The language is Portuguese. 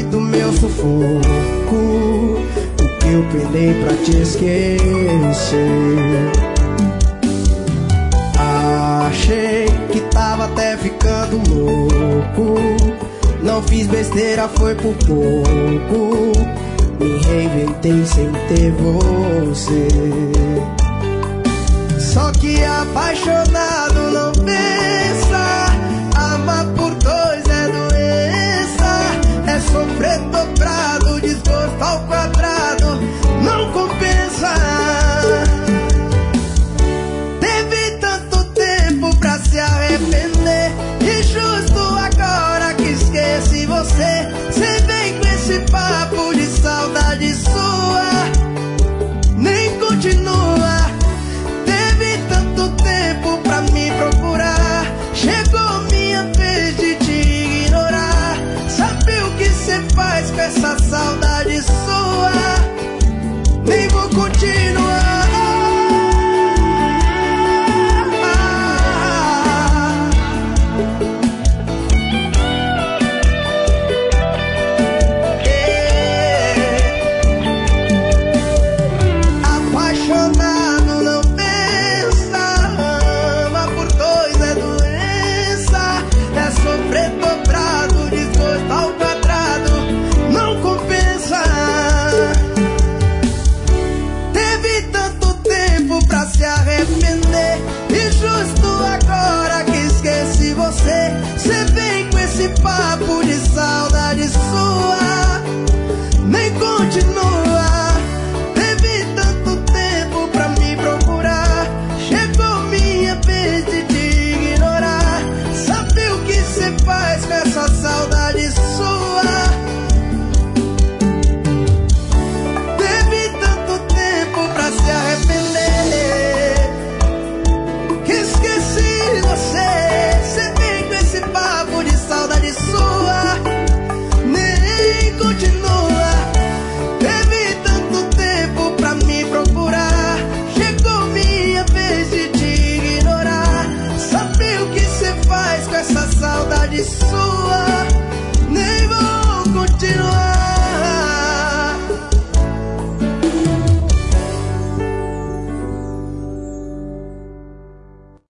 sabe do meu sufoco, o que eu penei pra te esquecer. Achei que tava até ficando louco, não fiz besteira, foi por pouco. Me reinventei sem ter você. Só que apaixonado não pensa, amar por dois é doença, é sofrer dobrado, desgosto ao quadrado, não compensa. Teve tanto tempo pra se arrepender, e justo agora que esqueci você, cê vem com esse papo de saudade sua, nem continua. Teve tanto tempo pra me procurar, chegou minha vez de te ignorar. Sabe o que cê faz com essa saudade sua? Nem vou continuar. Cê vem com esse papo de saudade sua, nem continua. Teve tanto tempo pra me procurar, chegou minha vez de te ignorar. Sabe o que cê faz com essa saudade sua? Teve tanto tempo pra se arrepender, que esqueci você. Papo de saudade sua, nem continua. Teve tanto tempo pra me procurar, chegou minha vez de te ignorar. Sabe o que cê faz com essa saudade sua? Nem vou continuar.